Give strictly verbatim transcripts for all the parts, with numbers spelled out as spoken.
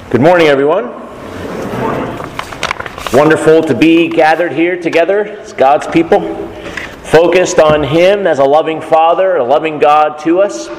Good morning, everyone. Wonderful to be gathered here together as God's people, focused on Him as a loving Father, a loving God to us.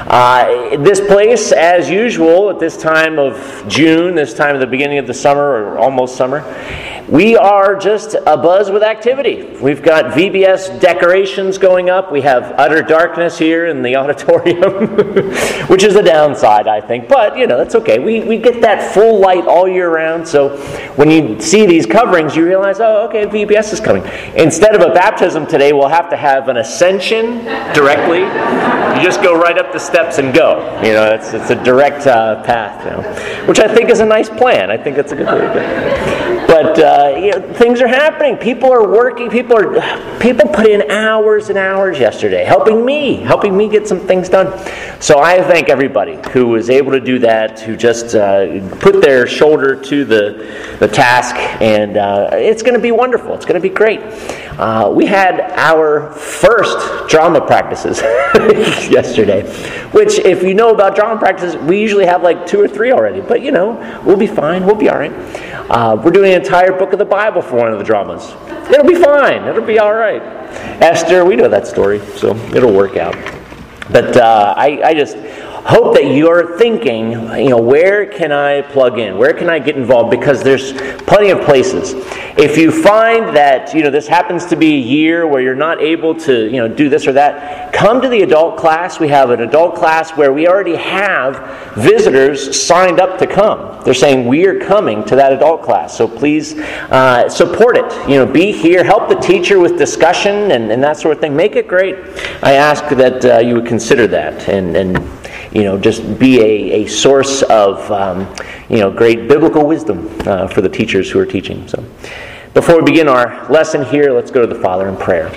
Uh, this place, as usual, at this time of June, this time of the beginning of the summer, or almost summer, we are just abuzz with activity. We've got V B S decorations going up. We have utter darkness here in the auditorium, which is a downside, I think. But, you know, that's okay. We we get that full light all year round. So when you see these coverings, you realize, oh, okay, V B S is coming. Instead of a baptism today, we'll have to have an ascension directly. You just go right up the steps and go. You know, it's it's a direct uh, path, you know, which I think is a nice plan. I think that's a good way to go. But uh, you know, things are happening. People are working. People are people put in hours and hours yesterday, helping me, helping me get some things done. So I thank everybody who was able to do that, who just uh, put their shoulder to the the task, and uh, it's going to be wonderful. It's going to be great. Uh, we had our first drama practices yesterday, which, if you know about drama practices, we usually have like two or three already. But you know, we'll be fine. We'll be all right. Uh, we're doing an entire book of the Bible for one of the dramas. It'll be fine. It'll be all right. Esther, we know that story, so it'll work out. But uh, I, I just hope that you're thinking, you know, where can I plug in? Where can I get involved? Because there's plenty of places. If you find that, you know, this happens to be a year where you're not able to, you know, do this or that, come to the adult class. We have an adult class where we already have visitors signed up to come. They're saying, we are coming to that adult class. So please uh, support it. You know, be here. Help the teacher with discussion and, and that sort of thing. Make it great. I ask that uh, you would consider that and, and you know, just be a, a source of, um, you know, great biblical wisdom uh, for the teachers who are teaching. So, before we begin our lesson here, let's go to the Father in prayer.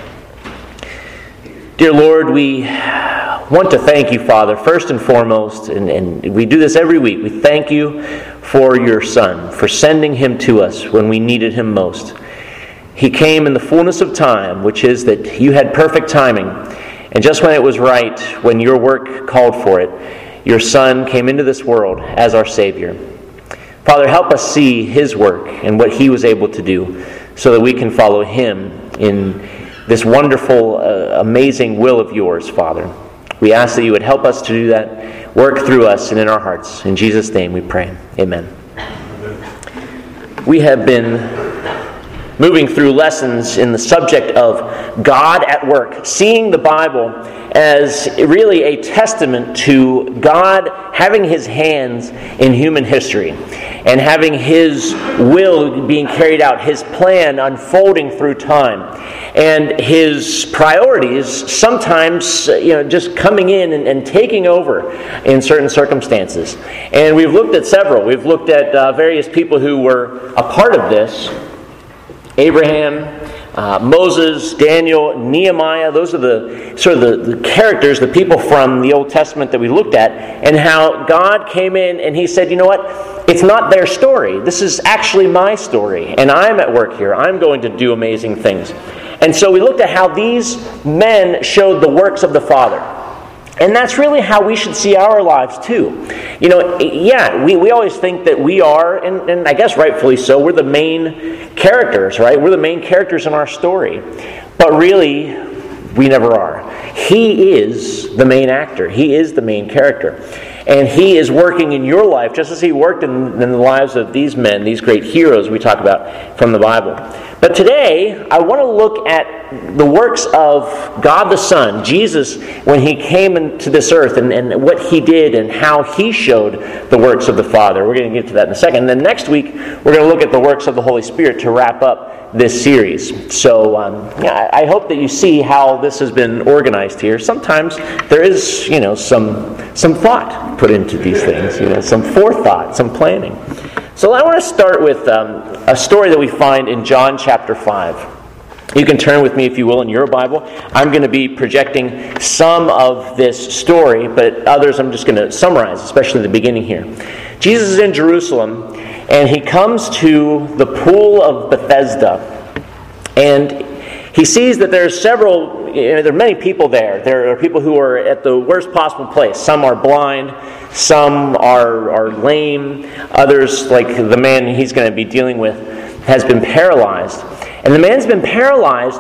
Dear Lord, we want to thank you, Father, first and foremost, and, and we do this every week. We thank you for your Son, for sending Him to us when we needed Him most. He came in the fullness of time, which is that you had perfect timing. And just when it was right, when your work called for it, your Son came into this world as our Savior. Father, help us see His work and what He was able to do so that we can follow Him in this wonderful, uh, amazing will of yours, Father. We ask that you would help us to do that, work through us and in our hearts. In Jesus' name we pray. Amen. We have been moving through lessons in the subject of God at work, seeing the Bible as really a testament to God having His hands in human history and having His will being carried out, His plan unfolding through time, and His priorities sometimes, you know, just coming in and, and taking over in certain circumstances. And we've looked at several. We've looked at uh, various people who were a part of this. Abraham, uh, Moses, Daniel, Nehemiah, those are the sort of the, the characters, the people from the Old Testament that we looked at, and how God came in and He said, you know what, it's not their story. This is actually my story, and I'm at work here. I'm going to do amazing things. And so we looked at how these men showed the works of the Father. And that's really how we should see our lives too. You know, yeah, we, we always think that we are, and, and I guess rightfully so, we're the main characters, right? We're the main characters in our story. But really, we never are. He is the main actor. He is the main character. And He is working in your life just as He worked in, in the lives of these men, these great heroes we talk about from the Bible. But today, I want to look at the works of God the Son, Jesus, when He came into this earth, and, and what He did and how He showed the works of the Father. We're going to get to that in a second. And then next week, we're going to look at the works of the Holy Spirit to wrap up this series. So um, yeah, I hope that you see how this has been organized here. Sometimes there is, you know, some some thought put into these things, you know, some forethought, some planning. So I want to start with um, a story that we find in John chapter five. You can turn with me, if you will, in your Bible. I'm going to be projecting some of this story, but others I'm just going to summarize, especially the beginning here. Jesus is in Jerusalem, and He comes to the pool of Bethesda, and He sees that there are several, you know, there are many people there. There are people who are at the worst possible place. Some are blind, some are, are lame, others, like the man he's going to be dealing with, has been paralyzed. And the man's been paralyzed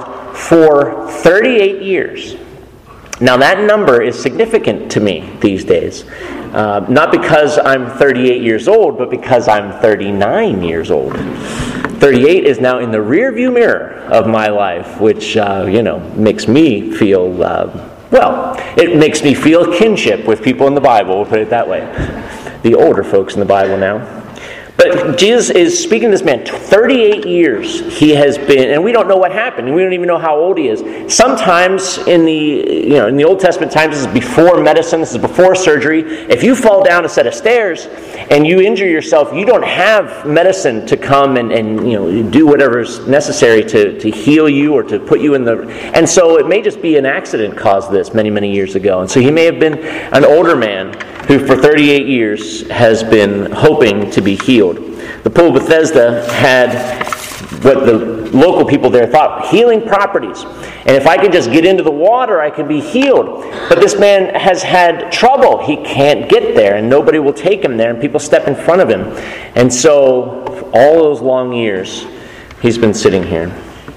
for thirty-eight years. Now that number is significant to me these days. Uh, not because I'm thirty-eight years old, but because I'm thirty-nine years old. thirty-eight is now in the rearview mirror of my life, which, uh, you know, makes me feel, uh, well, it makes me feel kinship with people in the Bible, we'll put it that way. The older folks in the Bible now. But Jesus is speaking to this man. thirty-eight years he has been, and we don't know what happened. We don't even know how old he is. Sometimes in the you know in the Old Testament times, this is before medicine, this is before surgery. If you fall down a set of stairs and you injure yourself, you don't have medicine to come and, and you know do whatever's necessary to, to heal you or to put you in the. And so it may just be an accident caused this many many years ago. And so he may have been an older man who for thirty-eight years has been hoping to be healed. The pool of Bethesda had what the local people there thought healing properties. And if I could just get into the water, I could be healed. But this man has had trouble. He can't get there, and nobody will take him there, and people step in front of him. And so, all those long years, he's been sitting here.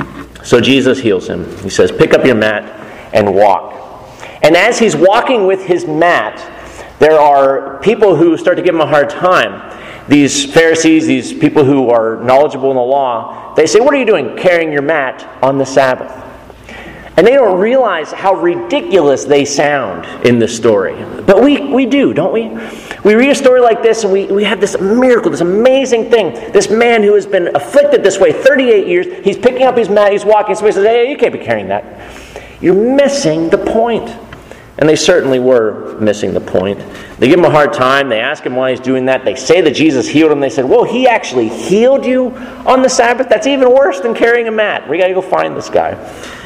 So Jesus heals him. He says, pick up your mat and walk. And as he's walking with his mat, there are people who start to give him a hard time. These Pharisees, these people who are knowledgeable in the law, they say, what are you doing carrying your mat on the Sabbath? And they don't realize how ridiculous they sound in this story. But we, we do, don't we? We read a story like this and we, we have this miracle, this amazing thing. This man who has been afflicted this way thirty-eight years, he's picking up his mat, he's walking, somebody says, hey, you can't be carrying that. You're missing the point. And they certainly were missing the point. They give him a hard time. They ask him why he's doing that. They say that Jesus healed him. They said, whoa, he actually healed you on the Sabbath? That's even worse than carrying a mat. We got to go find this guy.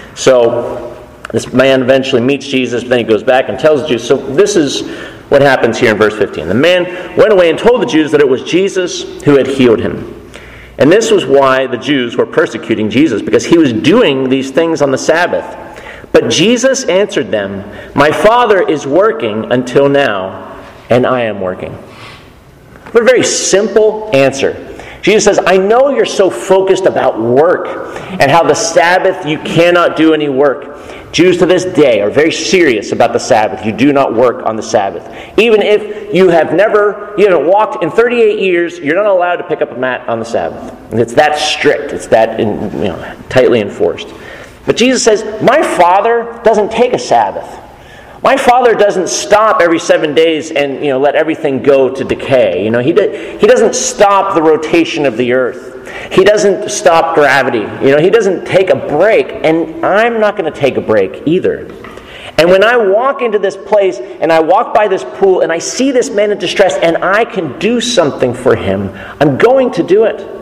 So this man eventually meets Jesus. Then he goes back and tells the Jews. So this is what happens here in verse fifteen. The man went away and told the Jews that it was Jesus who had healed him. And this was why the Jews were persecuting Jesus, because he was doing these things on the Sabbath. But Jesus answered them, my Father is working until now, and I am working. What a very simple answer. Jesus says, I know you're so focused about work and how the Sabbath you cannot do any work. Jews to this day are very serious about the Sabbath. You do not work on the Sabbath. Even if you have never, you haven't walked in thirty-eight years, you're not allowed to pick up a mat on the Sabbath. And it's that strict. It's that you know, tightly enforced. But Jesus says, my Father doesn't take a Sabbath. My Father doesn't stop every seven days and you know let everything go to decay. You know, he do, he doesn't stop the rotation of the earth. He doesn't stop gravity. You know, he doesn't take a break, and I'm not going to take a break either. And when I walk into this place and I walk by this pool and I see this man in distress and I can do something for him, I'm going to do it.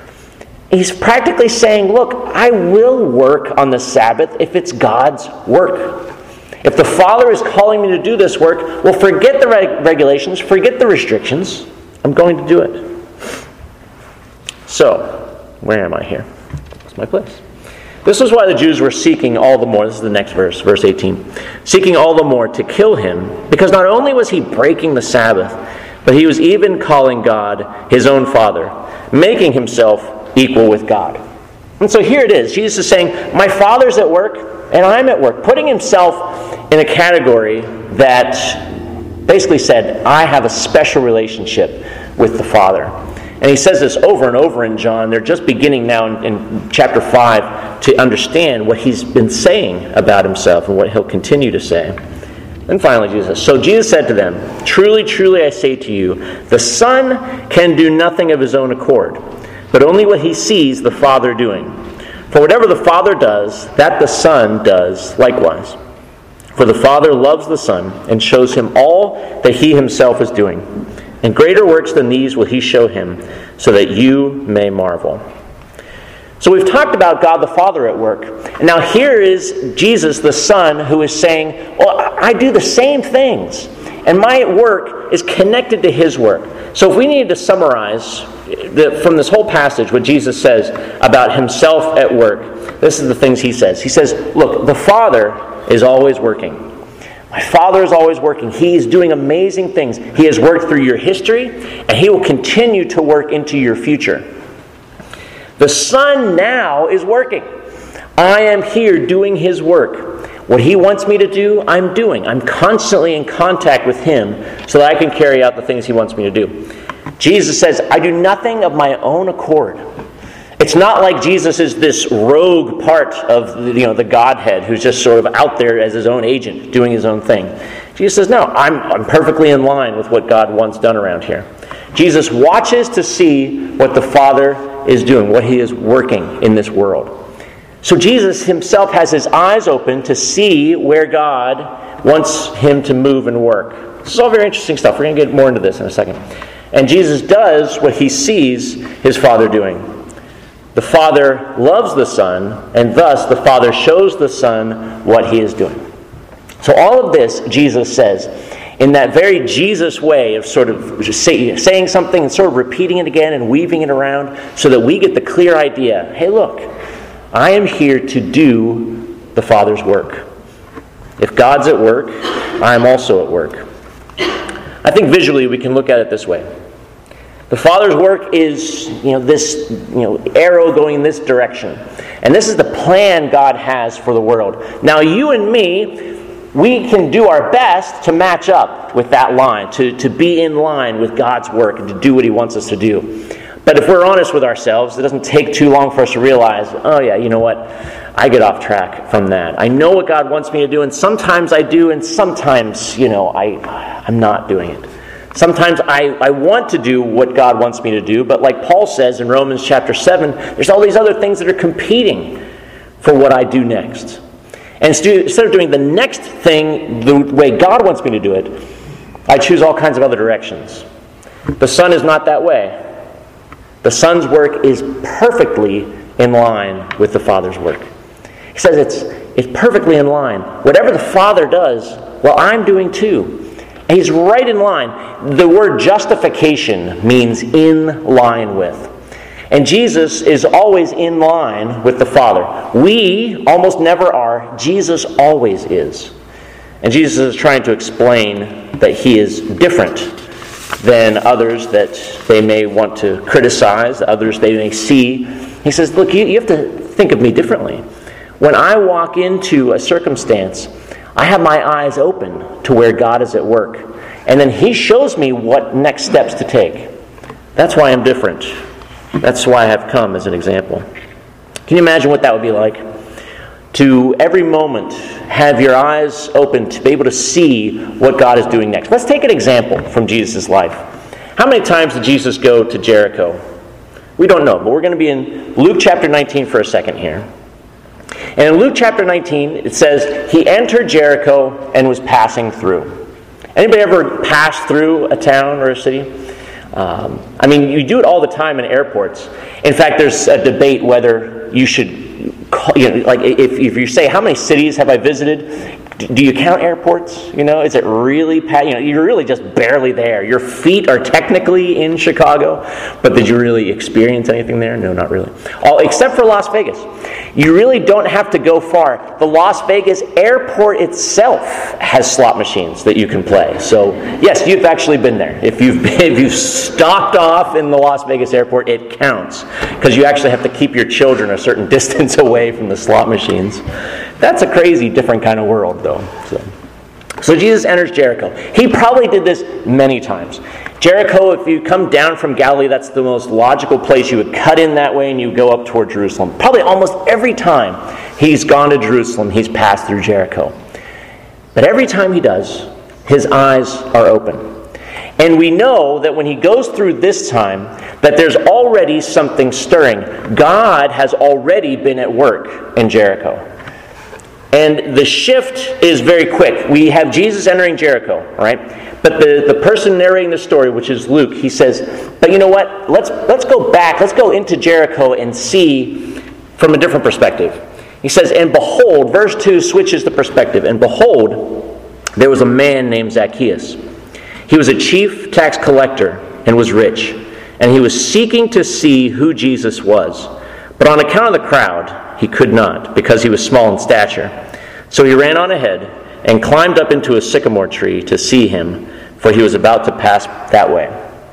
He's practically saying, look, I will work on the Sabbath if it's God's work. If the Father is calling me to do this work, well, forget the reg- regulations, forget the restrictions. I'm going to do it. So, where am I here? What's my place? This is why the Jews were seeking all the more. This is the next verse, verse eighteen. Seeking all the more to kill him, because not only was he breaking the Sabbath, but he was even calling God his own Father, making himself equal with God. And so here it is. Jesus is saying, my Father's at work and I'm at work. Putting himself in a category that basically said, I have a special relationship with the Father. And he says this over and over in John. They're just beginning now in, in chapter five to understand what he's been saying about himself and what he'll continue to say. And finally, Jesus. So Jesus said to them, truly, truly, I say to you, the Son can do nothing of his own accord, but only what he sees the Father doing. For whatever the Father does, that the Son does likewise. For the Father loves the Son and shows him all that he himself is doing. And greater works than these will he show him, so that you may marvel. So we've talked about God the Father at work. And now here is Jesus the Son who is saying, well, I do the same things. And my work is connected to his work. So if we needed to summarize the, from this whole passage, what Jesus says about himself at work, this is the things he says. He says, look, the Father is always working. My Father is always working. He is doing amazing things. He has worked through your history, and He will continue to work into your future. The Son now is working. I am here doing His work. What He wants me to do, I'm doing. I'm constantly in contact with Him so that I can carry out the things He wants me to do. Jesus says, I do nothing of my own accord. It's not like Jesus is this rogue part of you know the Godhead who's just sort of out there as His own agent, doing His own thing. Jesus says, no, I'm, I'm perfectly in line with what God wants done around here. Jesus watches to see what the Father is doing, what He is working in this world. So Jesus Himself has His eyes open to see where God wants Him to move and work. This is all very interesting stuff. We're going to get more into this in a second. And Jesus does what He sees His Father doing. The Father loves the Son, and thus the Father shows the Son what He is doing. So all of this, Jesus says, in that very Jesus way of sort of say, saying something and sort of repeating it again and weaving it around so that we get the clear idea, hey look, I am here to do the Father's work. If God's at work, I am also at work. I think visually we can look at it this way. The Father's work is, you know, this, you know, arrow going in this direction. And this is the plan God has for the world. Now, you and me, we can do our best to match up with that line, to, to be in line with God's work and to do what He wants us to do. But if we're honest with ourselves, it doesn't take too long for us to realize, oh yeah, you know what? I get off track from that. I know what God wants me to do, and sometimes I do, and sometimes, you know, I, I'm not doing it. Sometimes I, I want to do what God wants me to do, but like Paul says in Romans chapter seven, there's all these other things that are competing for what I do next. And instead of doing the next thing the way God wants me to do it, I choose all kinds of other directions. The Son is not that way. The Son's work is perfectly in line with the Father's work. He says it's, it's perfectly in line. Whatever the Father does, well, I'm doing too. And He's right in line. The word justification means in line with. And Jesus is always in line with the Father. We almost never are. Jesus always is. And Jesus is trying to explain that He is different than others that they may want to criticize, others they may see. He says, look, you, you have to think of me differently. When I walk into a circumstance, I have my eyes open to where God is at work. And then He shows me what next steps to take. That's why I'm different. That's why I have come as an example. Can you imagine what that would be like? To every moment have your eyes open to be able to see what God is doing next. Let's take an example from Jesus' life. How many times did Jesus go to Jericho? We don't know, but we're going to be in Luke chapter nineteen for a second here. And in Luke chapter nineteen, it says, He entered Jericho and was passing through. Anybody ever passed through a town or a city? Um, I mean, you do it all the time in airports. In fact, there's a debate whether you should call, you know, like if, if you say, how many cities have I visited? Do you count airports? You know, is it really, you know, you're really just barely there. Your feet are technically in Chicago, but did you really experience anything there? No, not really. All except for Las Vegas. You really don't have to go far. The Las Vegas airport itself has slot machines that you can play. So, yes, you've actually been there. If you've been, if you've stopped off in the Las Vegas airport, it counts because you actually have to keep your children a certain distance away from the slot machines. That's a crazy, different kind of world, though. So, so Jesus enters Jericho. He probably did this many times. Jericho, if you come down from Galilee, that's the most logical place. You would cut in that way and you go up toward Jerusalem. Probably almost every time he's gone to Jerusalem, he's passed through Jericho. But every time he does, his eyes are open. And we know that when he goes through this time, that there's already something stirring. God has already been at work in Jericho. And the shift is very quick. We have Jesus entering Jericho, right? But the, the person narrating the story, which is Luke, he says, but you know what? Let's let's go back. Let's go into Jericho and see from a different perspective. He says, and behold, verse two switches the perspective. And behold, there was a man named Zacchaeus. He was a chief tax collector and was rich. and he was seeking to see who Jesus was. But on account of the crowd, he could not, because he was small in stature. So he ran on ahead and climbed up into a sycamore tree to see him, for he was about to pass that way.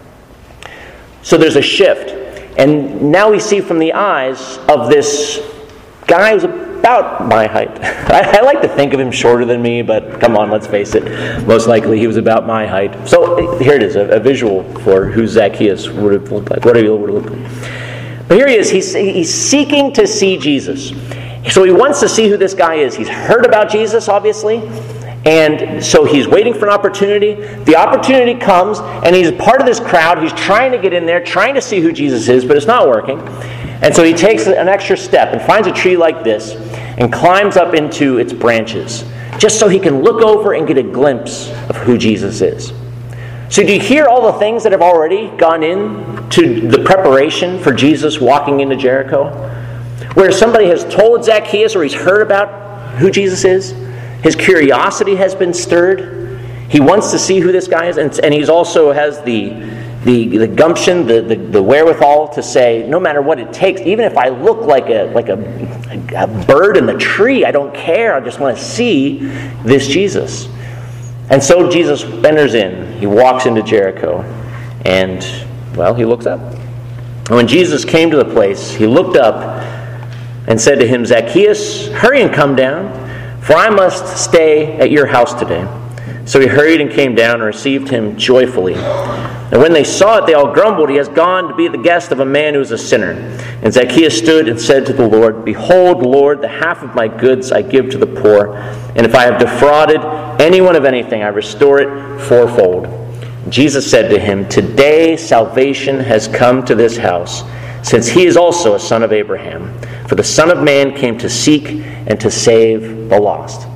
So there's a shift. And now we see from the eyes of this guy who's about my height. I, I like to think of him shorter than me, but come on, let's face it. Most likely he was about my height. So here it is, a, a visual for who Zacchaeus would have looked like, what he would have looked like. But here he is, he's, he's seeking to see Jesus. So he wants to see who this guy is. He's heard about Jesus, obviously. And so he's waiting for an opportunity. The opportunity comes, and he's part of this crowd. He's trying to get in there, trying to see who Jesus is, but it's not working. And so he takes an extra step and finds a tree like this and climbs up into its branches, just so he can look over and get a glimpse of who Jesus is. So do you hear all the things that have already gone into the preparation for Jesus walking into Jericho? Where somebody has told Zacchaeus, or he's heard about who Jesus is. His curiosity has been stirred. He wants to see who this guy is. And, and he also has the, the, the gumption, the, the, the wherewithal to say, no matter what it takes, even if I look like a, like a, a bird in the tree, I don't care. I just want to see this Jesus. And so Jesus enters in. He walks into Jericho. And, well, he looks up. And when Jesus came to the place, he looked up and said to him, Zacchaeus, hurry and come down, for I must stay at your house today. So he hurried and came down and received him joyfully. And when they saw it, they all grumbled, he has gone to be the guest of a man who is a sinner. And Zacchaeus stood and said to the Lord, Behold, Lord, the half of my goods I give to the poor, and if I have defrauded anyone of anything, I restore it fourfold. And Jesus said to him, Today salvation has come to this house, since he is also a son of Abraham. For the Son of Man came to seek and to save the lost.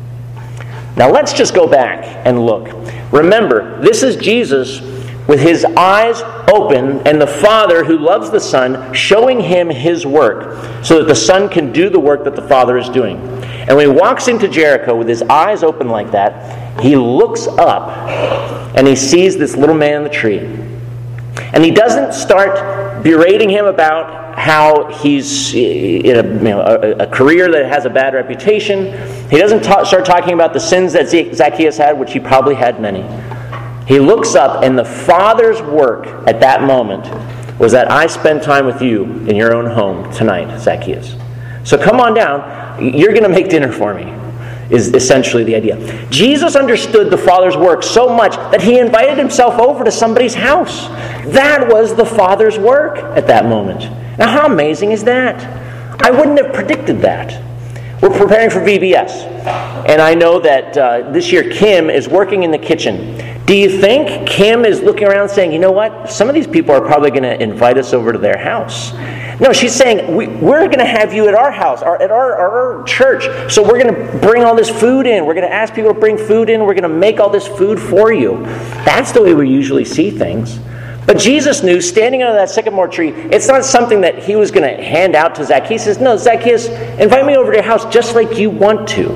Now let's just go back and look. Remember, this is Jesus with his eyes open, and the Father who loves the Son showing him his work, so that the Son can do the work that the Father is doing. And when he walks into Jericho with his eyes open like that, he looks up and he sees this little man in the tree. And he doesn't start berating him about how he's in a, you know, a, a career that has a bad reputation. He doesn't ta- start talking about the sins that Zacchaeus had, which he probably had many. He looks up, and the Father's work at that moment was that I spend time with you in your own home tonight, Zacchaeus. So come on down. You're going to make dinner for me, is essentially the idea. Jesus understood the Father's work so much that he invited himself over to somebody's house. That was the Father's work at that moment. Now, how amazing is that? I wouldn't have predicted that. We're preparing for V B S, and I know that uh, this year Kim is working in the kitchen. Do you think Kim is looking around saying, you know what, some of these people are probably going to invite us over to their house? No, she's saying, we, we're going to have you at our house, our, at our, our church, so we're going to bring all this food in. We're going to ask people to bring food in. We're going to make all this food for you. That's the way we usually see things. But Jesus knew, standing under that sycamore tree, it's not something that he was going to hand out to Zacchaeus. He says, no, Zacchaeus, invite me over to your house just like you want to.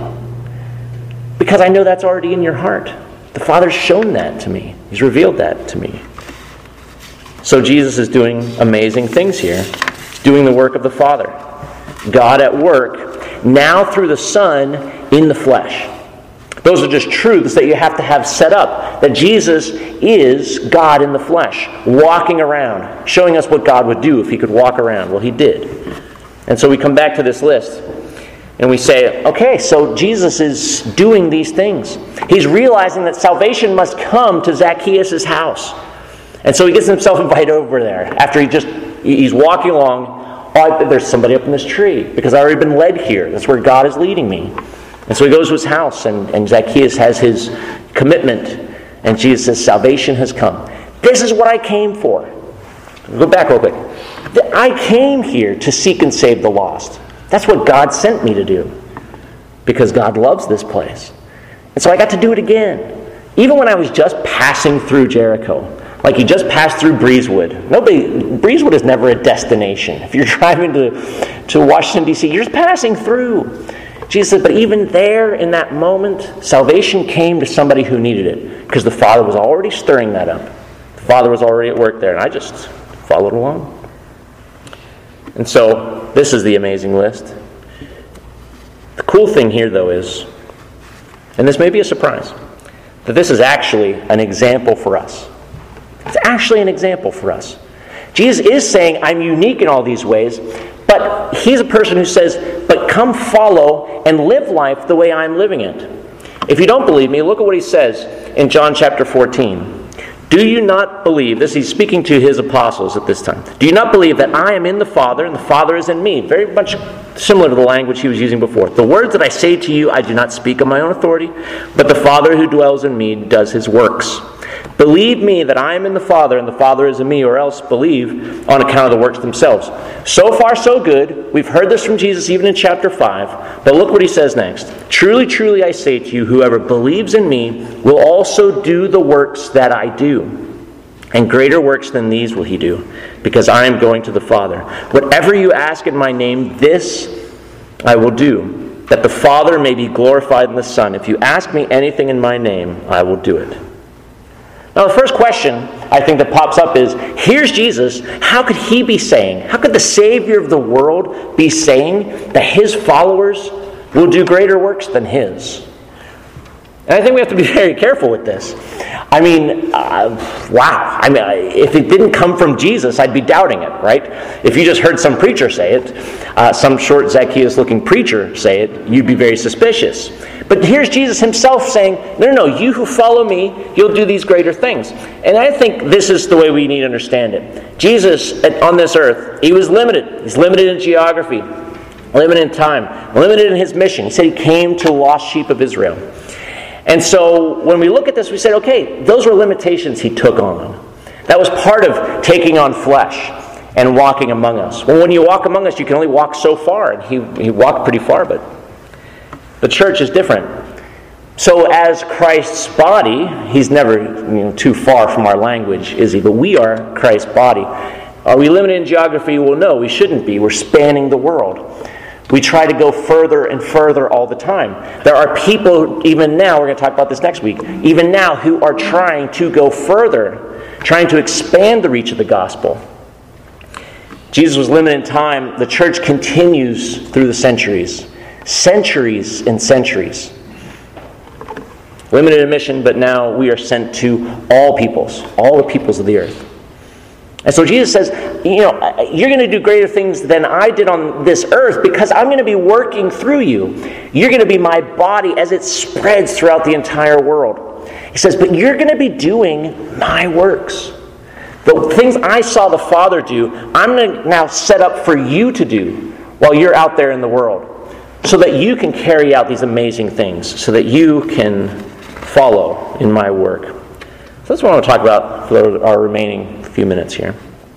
Because I know that's already in your heart. The Father's shown that to me. He's revealed that to me. So Jesus is doing amazing things here. He's doing the work of the Father. God at work, now through the Son in the flesh. Those are just truths that you have to have set up. That Jesus is God in the flesh, walking around, showing us what God would do if he could walk around. Well, he did. And so we come back to this list, and we say, okay, so Jesus is doing these things. He's realizing that salvation must come to Zacchaeus' house. And so he gets himself invited over there. After he just, he's walking along, oh, there's somebody up in this tree, because I've already been led here. That's where God is leading me. And so he goes to his house, and, and Zacchaeus has his commitment. And Jesus says, salvation has come. This is what I came for. Go back real quick. I came here to seek and save the lost. That's what God sent me to do. Because God loves this place. And so I got to do it again. Even when I was just passing through Jericho. Like you just passed through Breezewood. Nobody, Breezewood is never a destination. If you're driving to, to Washington, D C, you're just passing through. Jesus said, but even there in that moment, salvation came to somebody who needed it. Because the Father was already stirring that up. The Father was already at work there. And I just followed along. And so, this is the amazing list. The cool thing here, though, is, and this may be a surprise, that this is actually an example for us. It's actually an example for us. Jesus is saying, I'm unique in all these ways, but he's a person who says, but come follow and live life the way I'm living it. If you don't believe me, look at what he says in John chapter fourteen. Do you not believe, this he's speaking to his apostles at this time, do you not believe that I am in the Father and the Father is in me? Very much similar to the language he was using before. The words that I say to you, I do not speak on my own authority, but the Father who dwells in me does his works. Believe me that I am in the Father and the Father is in me, or else believe on account of the works themselves. So far, so good. We've heard this from Jesus even in chapter five. But look what he says next. Truly, truly, I say to you, whoever believes in me will also do the works that I do. And greater works than these will he do, because I am going to the Father. Whatever you ask in my name, this I will do, that the Father may be glorified in the Son. If you ask me anything in my name, I will do it. Now, the first question I think that pops up is, here's Jesus. How could he be saying, how could the Savior of the world be saying that his followers will do greater works than his? And I think we have to be very careful with this. I mean, uh, wow. I mean, if it didn't come from Jesus, I'd be doubting it, right? If you just heard some preacher say it, uh, some short Zacchaeus-looking preacher say it, you'd be very suspicious. But here's Jesus himself saying, no, no, no, you who follow me, you'll do these greater things. And I think this is the way we need to understand it. Jesus, on this earth, he was limited. He's limited in geography, limited in time, limited in his mission. He said he came to the lost sheep of Israel. And so when we look at this, we said, okay, those were limitations he took on. That was part of taking on flesh and walking among us. Well, when you walk among us, you can only walk so far. And he, he walked pretty far, but the church is different. So as Christ's body, he's never you know, too far from our language, is he? But we are Christ's body. Are we limited in geography? Well, no, we shouldn't be. We're spanning the world. We try to go further and further all the time. There are people, even now, we're going to talk about this next week, even now, who are trying to go further, trying to expand the reach of the gospel. Jesus was limited in time. The church continues through the centuries. Centuries and centuries. Limited in mission, but now we are sent to all peoples, all the peoples of the earth. And so Jesus says, you know, you're going to do greater things than I did on this earth because I'm going to be working through you. You're going to be my body as it spreads throughout the entire world. He says, but you're going to be doing my works. The things I saw the Father do, I'm going to now set up for you to do while you're out there in the world so that you can carry out these amazing things, so that you can follow in my work. So that's what I want to talk about for our remaining few minutes here.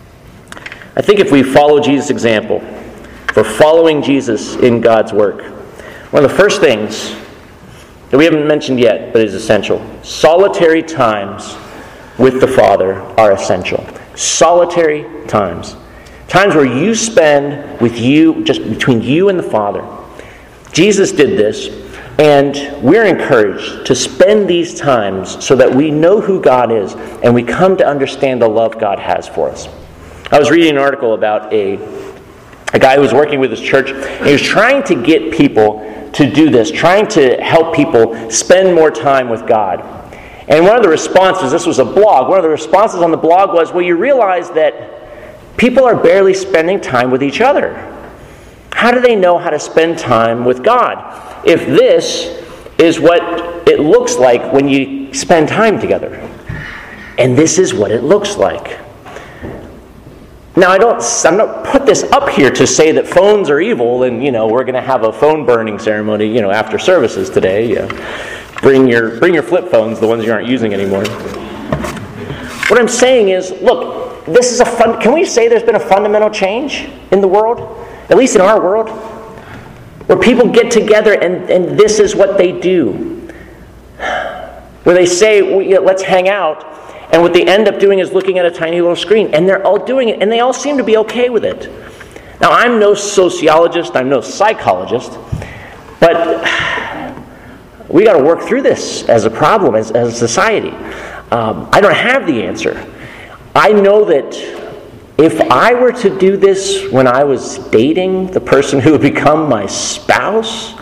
I think if we follow Jesus' example, for following Jesus in God's work, one of the first things that we haven't mentioned yet, but is essential, solitary times with the Father are essential. Solitary times. Times where you spend with you, just between you and the Father. Jesus did this, and we're encouraged to spend these times so that we know who God is and we come to understand the love God has for us. I was reading an article about a, a guy who was working with his church, and he was trying to get people to do this, trying to help people spend more time with God. And one of the responses, this was a blog, one of the responses on the blog was, well, you realize that people are barely spending time with each other. How do they know how to spend time with God if this is what it looks like when you spend time together? And this is what it looks like. Now, I don't, I'm not put this up here to say that phones are evil and, you know, we're going to have a phone burning ceremony, you know, after services today. Yeah. Bring your, bring your flip phones, the ones you aren't using anymore. What I'm saying is, look, this is a fun, can we say there's been a fundamental change in the world? At least in our world? Where people get together and, and this is what they do. Where they say, well, yeah, let's hang out. And what they end up doing is looking at a tiny little screen. And they're all doing it. And they all seem to be okay with it. Now, I'm no sociologist. I'm no psychologist. But we got to work through this as a problem, as, as a society. Um, I don't have the answer. I know that if I were to do this when I was dating the person who would become my spouse,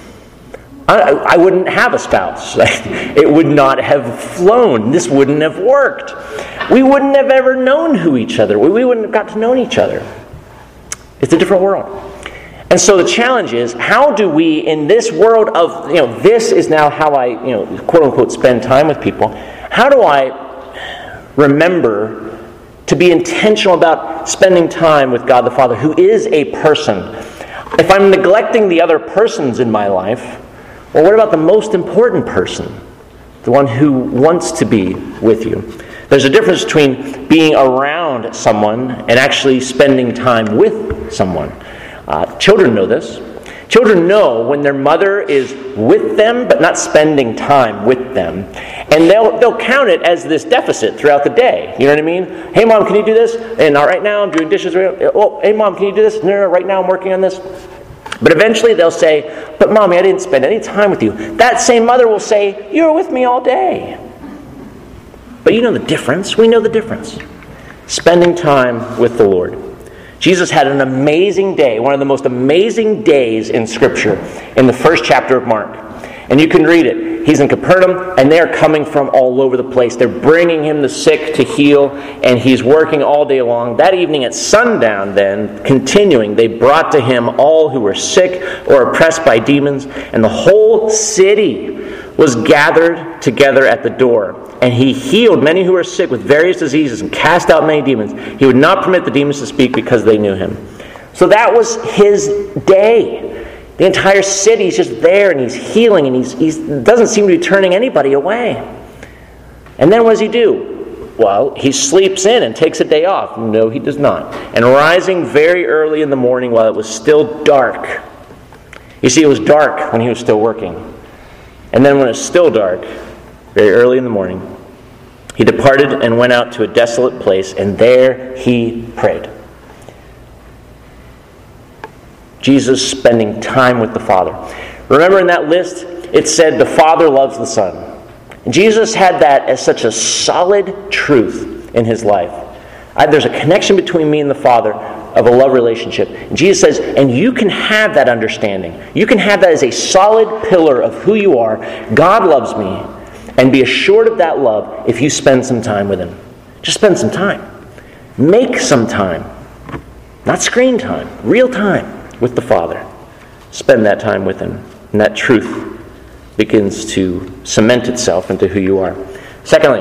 I, I wouldn't have a spouse. It would not have flown. This wouldn't have worked. We wouldn't have ever known who each other. We wouldn't have got to know each other. It's a different world. And so the challenge is, how do we, in this world of, you know, this is now how I, you know, quote unquote, spend time with people, how do I remember to be intentional about spending time with God the Father, who is a person? If I'm neglecting the other persons in my life, well, what about the most important person? The one who wants to be with you. There's a difference between being around someone and actually spending time with someone. Uh, children know this. Children know when their mother is with them but not spending time with them. And they'll they'll count it as this deficit throughout the day. You know what I mean? Hey, Mom, can you do this? And uh, right now I'm doing dishes. Oh, hey, Mom, can you do this? No, no, right now I'm working on this. But eventually they'll say, but Mommy, I didn't spend any time with you. That same mother will say, you were with me all day. But you know the difference. We know the difference. Spending time with the Lord. Jesus had an amazing day, one of the most amazing days in Scripture, in the first chapter of Mark. And you can read it. He's in Capernaum, and they're coming from all over the place. They're bringing him the sick to heal, and he's working all day long. That evening at sundown, then, continuing, they brought to him all who were sick or oppressed by demons, and the whole city was gathered together at the door. And he healed many who were sick with various diseases and cast out many demons. He would not permit the demons to speak because they knew him. So that was his day. The entire city's just there, and he's healing, and he's, he doesn't seem to be turning anybody away. And then what does he do? Well, he sleeps in and takes a day off. No, he does not. And rising very early in the morning while it was still dark. You see, it was dark when he was still working. And then when it's still dark, very early in the morning, he departed and went out to a desolate place, and there he prayed. Jesus spending time with the Father. Remember in that list, it said the Father loves the Son. And Jesus had that as such a solid truth in his life. I, there's a connection between me and the Father of a love relationship. And Jesus says, and you can have that understanding. You can have that as a solid pillar of who you are. God loves me. And be assured of that love if you spend some time with him. Just spend some time. Make some time. Not screen time. Real time with the Father. Spend that time with him. And that truth begins to cement itself into who you are. Secondly,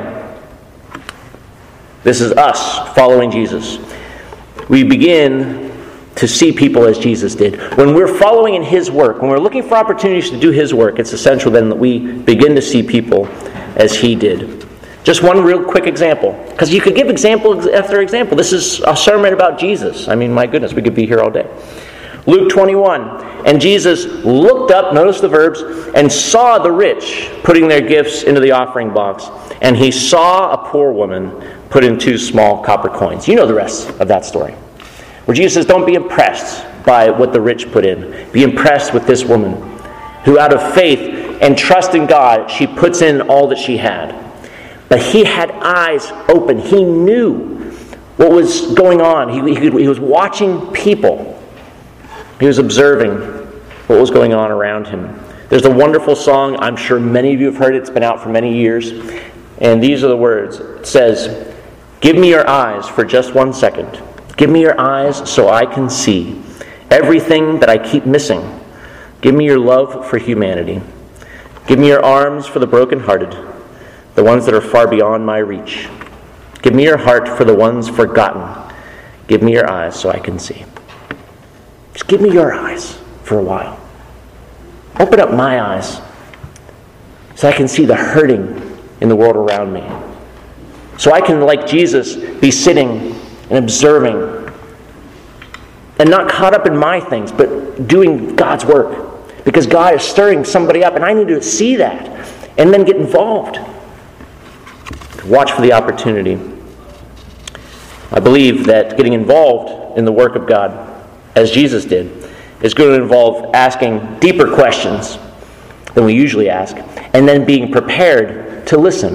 this is us following Jesus. We begin to see people as Jesus did. When we're following in his work, when we're looking for opportunities to do his work, it's essential then that we begin to see people as he did. Just one real quick example, because you could give example after example. This is a sermon about Jesus. I mean, my goodness, we could be here all day. Luke twenty-one, and Jesus looked up, notice the verbs, and saw the rich putting their gifts into the offering box, and he saw a poor woman put in two small copper coins. You know the rest of that story. Where Jesus says, don't be impressed by what the rich put in. Be impressed with this woman who out of faith and trust in God, she puts in all that she had. But he had eyes open. He knew what was going on. He, he, he was watching people. He was observing what was going on around him. There's a wonderful song. I'm sure many of you have heard it. It's been out for many years. And these are the words. It says, give me your eyes for just one second. Give me your eyes so I can see everything that I keep missing. Give me your love for humanity. Give me your arms for the brokenhearted, the ones that are far beyond my reach. Give me your heart for the ones forgotten. Give me your eyes so I can see. Just give me your eyes for a while. Open up my eyes so I can see the hurting in the world around me. So I can, like Jesus, be sitting and observing and not caught up in my things, but doing God's work. Because God is stirring somebody up, and I need to see that and then get involved. Watch for the opportunity. I believe that getting involved in the work of God, as Jesus did, is going to involve asking deeper questions than we usually ask, and then being prepared to listen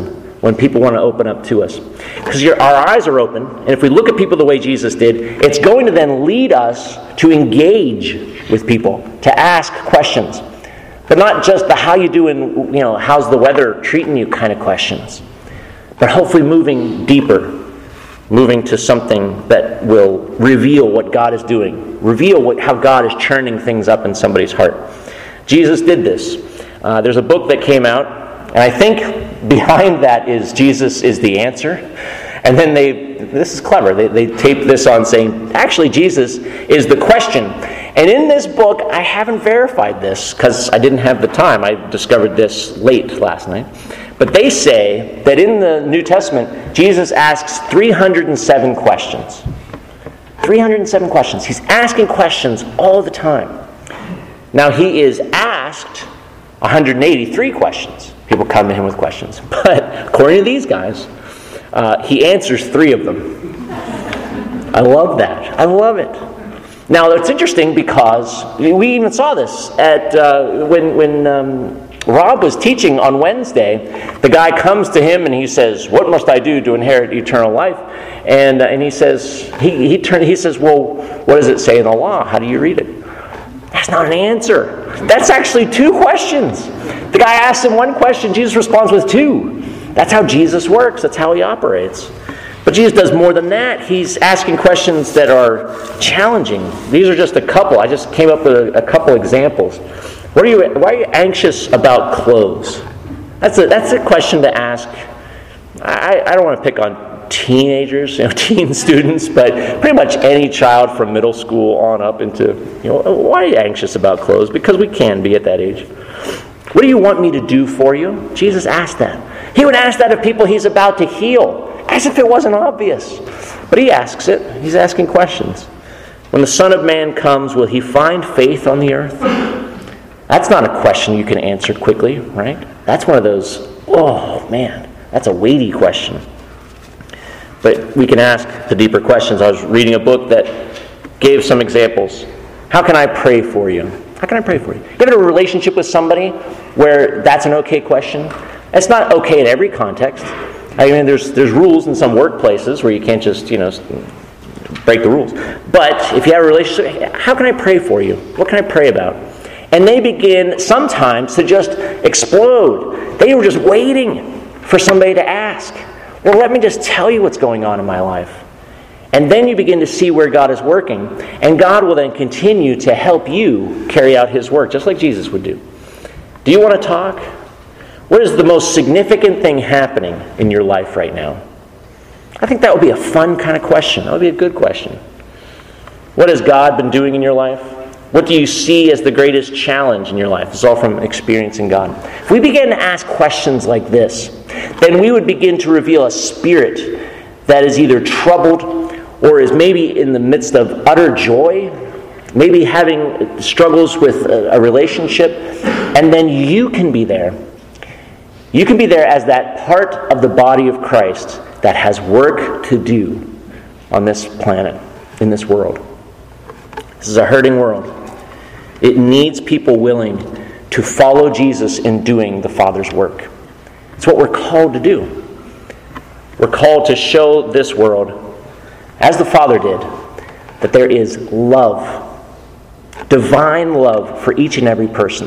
when people want to open up to us. Because our eyes are open, and if we look at people the way Jesus did, it's going to then lead us to engage with people, to ask questions. But not just the how you doing, you know, how's the weather treating you kind of questions. But hopefully moving deeper, moving to something that will reveal what God is doing, reveal what, how God is churning things up in somebody's heart. Jesus did this. Uh, there's a book that came out, and I think behind that is Jesus is the answer. And then they, this is clever, they, they taped this on saying, actually Jesus is the question. And in this book, I haven't verified this because I didn't have the time. I discovered this late last night. But they say that in the New Testament, Jesus asks three hundred seven questions. three hundred seven questions. He's asking questions all the time. Now, he is asked one hundred eighty-three questions. People come to him with questions. But according to these guys, uh, he answers three of them. I love that. I love it. Now, it's interesting because we even saw this at uh, when when um, Rob was teaching on Wednesday. The guy comes to him and he says, "What must I do to inherit eternal life?" And uh, and he says he he turned he says, "Well, what does it say in the law? How do you read it?" That's not an answer. That's actually two questions. The guy asks him one question, Jesus responds with two. That's how Jesus works. That's how he operates. But Jesus does more than that. He's asking questions that are challenging. These are just a couple. I just came up with a, a couple examples. What are you? Why are you anxious about clothes? That's a that's a question to ask. I, I don't want to pick on teenagers, you know, teen students, but pretty much any child from middle school on up into, you know, why are you anxious about clothes? Because we can be at that age. What do you want me to do for you? Jesus asked that. He would ask that of people he's about to heal, as if it wasn't obvious. But he asks it. He's asking questions. When the Son of Man comes, will he find faith on the earth? That's not a question you can answer quickly, right? That's one of those, oh man, that's a weighty question. But we can ask the deeper questions. I was reading a book that gave some examples. How can I pray for you? How can I pray for you? You have a relationship with somebody where that's an okay question? It's not okay in every context. I mean, there's there's rules in some workplaces where you can't just, you know, break the rules. But if you have a relationship, how can I pray for you? What can I pray about? And they begin sometimes to just explode. They were just waiting for somebody to ask. Well, let me just tell you what's going on in my life. And then you begin to see where God is working. And God will then continue to help you carry out his work, just like Jesus would do. Do you want to talk? What is the most significant thing happening in your life right now? I think that would be a fun kind of question. That would be a good question. What has God been doing in your life? What do you see as the greatest challenge in your life? It's all from experiencing God. If we begin to ask questions like this, then we would begin to reveal a spirit that is either troubled or is maybe in the midst of utter joy, maybe having struggles with a, a relationship, and then you can be there. You can be there as that part of the body of Christ that has work to do on this planet, in this world. This is a hurting world. It needs people willing to follow Jesus in doing the Father's work. It's what we're called to do. We're called to show this world, as the Father did, that there is love, divine love for each and every person.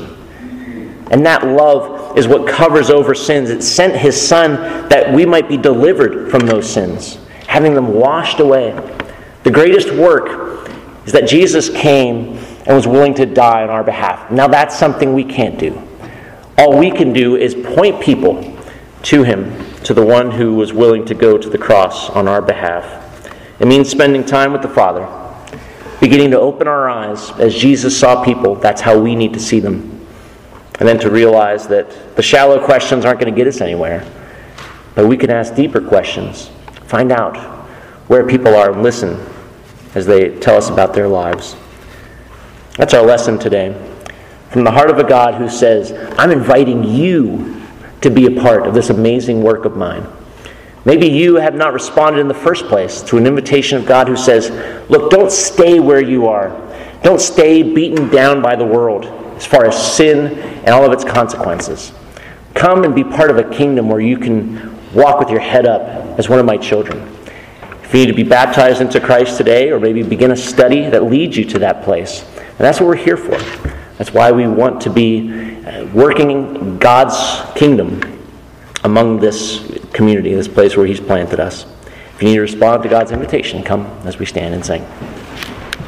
And that love is what covers over sins. It sent his Son that we might be delivered from those sins, having them washed away. The greatest work is that Jesus came and was willing to die on our behalf. Now that's something we can't do. All we can do is point people to him, to the one who was willing to go to the cross on our behalf. It means spending time with the Father, beginning to open our eyes as Jesus saw people. That's how we need to see them. And then to realize that the shallow questions aren't going to get us anywhere. But we can ask deeper questions, find out where people are, and listen as they tell us about their lives. That's our lesson today. From the heart of a God who says, I'm inviting you to be a part of this amazing work of mine. Maybe you have not responded in the first place to an invitation of God who says, look, don't stay where you are. Don't stay beaten down by the world as far as sin and all of its consequences. Come and be part of a kingdom where you can walk with your head up as one of my children. If you need to be baptized into Christ today, or maybe begin a study that leads you to that place, and that's what we're here for. That's why we want to be working God's kingdom among this community, this place where He's planted us. If you need to respond to God's invitation, come as we stand and sing.